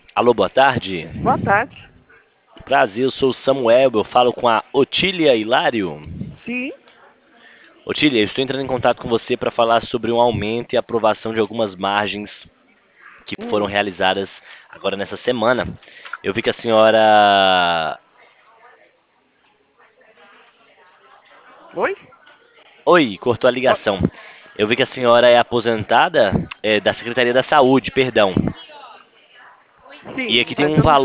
Alô, boa tarde. Boa tarde. Prazer, eu sou o Samuel, eu falo com a Otília Hilário. Sim. Otília, eu estou entrando em contato com você para falar sobre um aumento e aprovação de algumas margens que foram Hum. realizadas agora nessa semana. Eu vi que a senhora. Oi? Oi, cortou a Ó, ligação. Eu vi que a senhora é aposentada da Secretaria da Saúde, perdão. E sim, aqui tem mas um eu não. valor.